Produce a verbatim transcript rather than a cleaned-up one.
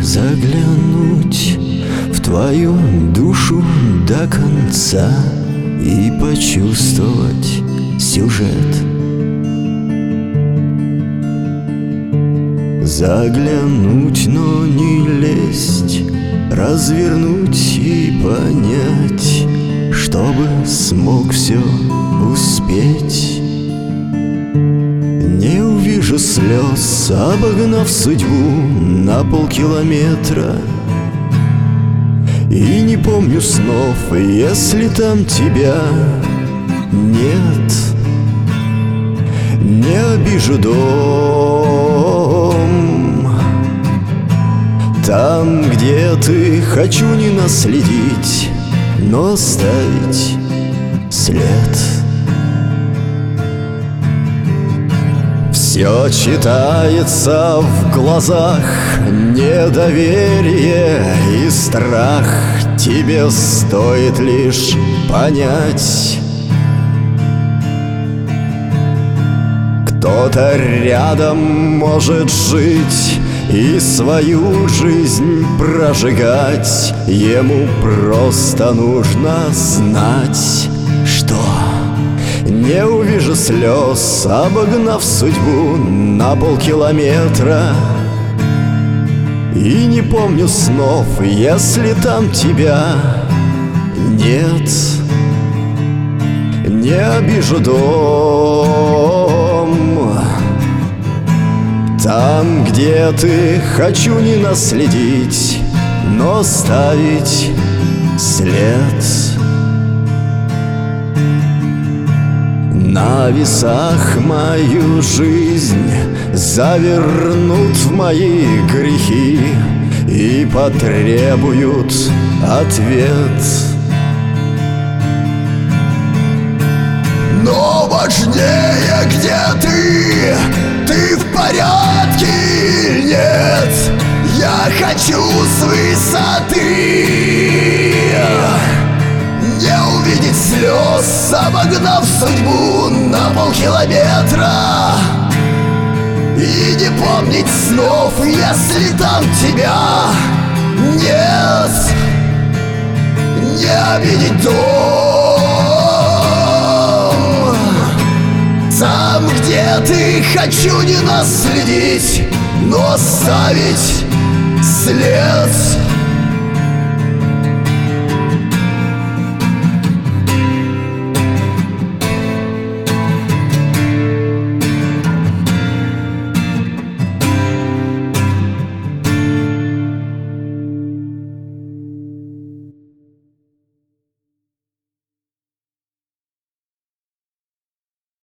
Заглянуть в твою душу до конца и почувствовать сюжет. Заглянуть, но не лезть, развернуть и понять, чтобы смог все успеть. Не увижу слез, обогнав судьбу на полкилометра, и не помню снов, если там тебя нет. Не обижу дом, там, где ты, хочу не наследить, но оставить след. Все читается в глазах, недоверие и страх. Тебе стоит лишь понять, кто-то рядом может жить и свою жизнь прожигать. Ему просто нужно знать, что не увижу слез, обогнав судьбу на полкилометра, и не помню снов, если там тебя нет. Не обижу дом, там, где ты, хочу не наследить, но оставить след. На весах мою жизнь завернут в мои грехи и потребуют ответ. Но важнее, где ты, ты в порядке или нет. Я хочу с высоты не увидеть слез, обогнав судьбу на полкилометра, и не помнить снов, если там тебя нет. Не обидеть дом, там, где ты, хочу не наследить, но оставить след.